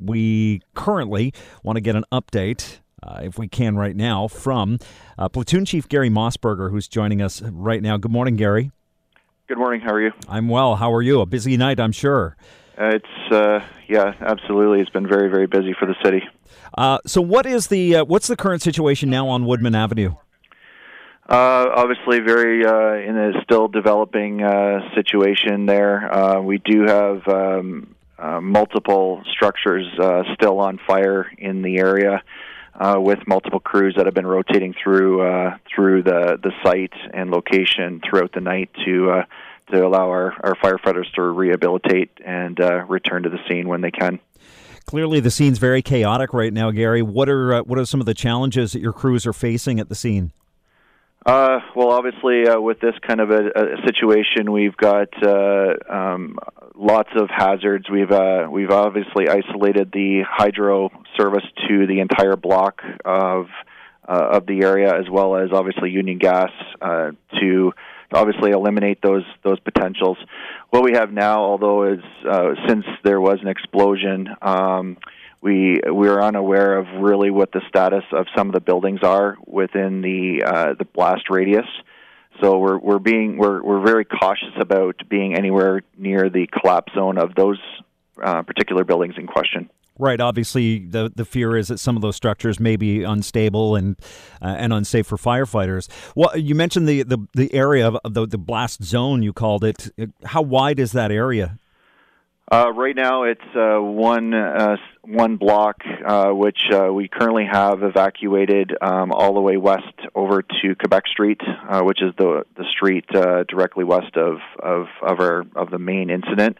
we currently want to get an update, if we can right now, from Platoon Chief Gary Mossberger, who's joining us right now. Good morning, Gary. Good morning. How are you? I'm well. How are you? A busy night, I'm sure. Yeah, absolutely. It's been very, very busy for the city. So what's the current situation now on Woodman Avenue? Obviously, very in a still developing situation there. We do have multiple structures still on fire in the area, with multiple crews that have been rotating through the site and location throughout the night to allow our firefighters to rehabilitate and return to the scene when they can. Clearly, the scene's very chaotic right now, Gary. What are some of the challenges that your crews are facing at the scene? Well, obviously, with this kind of a situation, we've got lots of hazards. We've obviously isolated the hydro service to the entire block of the area, as well as obviously Union Gas to obviously eliminate those potentials. What we have now, although is since there was an explosion, we're unaware of really what the status of some of the buildings are within the blast radius. So we're very cautious about being anywhere near the collapse zone of those particular buildings in question. Right. Obviously, the fear is that some of those structures may be unstable and unsafe for firefighters. Well, you mentioned the area of the blast zone, you called it. How wide is that area? Right now, it's one block, which we currently have evacuated all the way west over to Quebec Street, which is the street directly west of the main incident.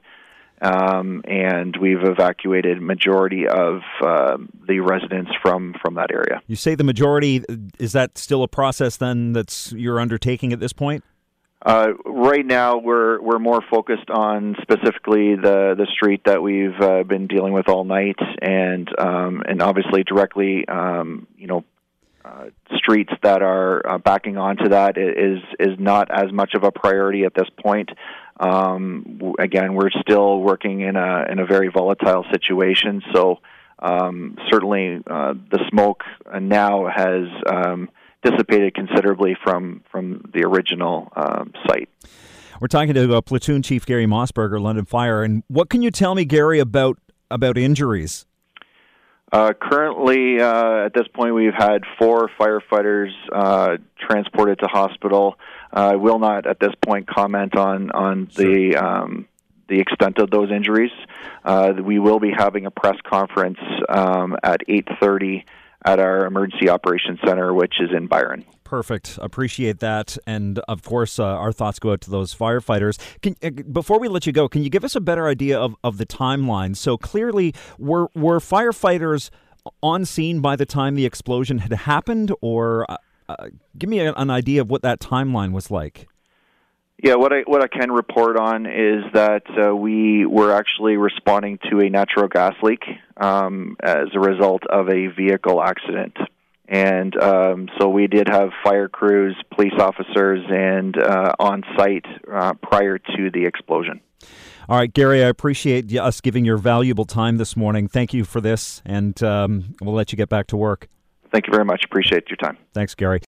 And we've evacuated majority of the residents from that area. You say the majority. Is that still a process then you're undertaking at this point? Right now, we're more focused on specifically the street that we've been dealing with all night, and obviously directly, streets that are backing onto that is not as much of a priority at this point. Again, we're still working in a very volatile situation, so certainly the smoke now has dissipated considerably from the original site. We're talking to Platoon Chief Gary Mossberger, London Fire, and what can you tell me, Gary, about injuries? Currently, at this point, we've had 4 firefighters transported to hospital. I will not, at this point, comment on the extent of those injuries. We will be having a press conference at 8:30 at our Emergency Operations Center, which is in Byron. Perfect. Appreciate that. And, of course, our thoughts go out to those firefighters. Before we let you go, can you give us a better idea of the timeline? So, clearly, were firefighters on scene by the time the explosion had happened? Or give me an idea of what that timeline was like. Yeah, what I can report on is that we were actually responding to a natural gas leak as a result of a vehicle accident. And so we did have fire crews, police officers, and on site prior to the explosion. All right, Gary, I appreciate us giving your valuable time this morning. Thank you for this, and we'll let you get back to work. Thank you very much. Appreciate your time. Thanks, Gary.